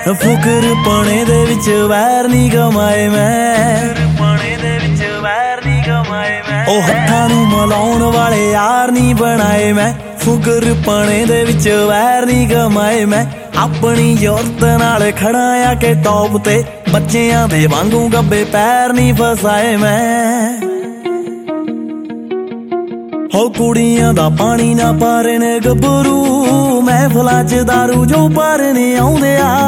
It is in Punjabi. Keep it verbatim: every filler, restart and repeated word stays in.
ਫੁਕਰ ਪਣੇ ਦੇ ਵਿੱਚ ਵੈਰ ਨਹੀਂ ਕਮਾਏ ਮੈਂ, ਪਣੇ ਦੇ ਵਿੱਚ ਵੈਰ ਨਹੀਂ ਕਮਾਏ ਮੈਂ। ਉਹ ਹੱਥਾਂ ਨੂੰ ਮਲਾਉਣ ਵਾਲੇ ਯਾਰ ਨਹੀਂ ਬਣਾਏ ਮੈਂ, ਫੁਕਰ ਪਣੇ ਦੇ ਵਿੱਚ ਵੈਰ ਨਹੀਂ ਕਮਾਏ ਮੈਂ। ਆਪਣੀ ਯੂਰਤ ਨਾਲ ਖੜਾ ਆ ਕੇ ਟੌਪ ਤੇ, ਬੱਚਿਆਂ ਦੇ ਵਾਂਗੂ ਗੱਬੇ ਪੈਰ ਨਹੀਂ ਫਸਾਏ ਮੈਂ। ਹੋ ਕੁੜੀਆਂ ਦਾ ਪਾਣੀ ਨਾ ਪਾਰੇ ਨੇ ਗੱਭਰੂ, ਮਹਿਫਲਾਂ ਚ ਦਾਰੂ ਜੋ ਪਾਰੇ ਨੇ ਆਉਂਦੇ ਆ।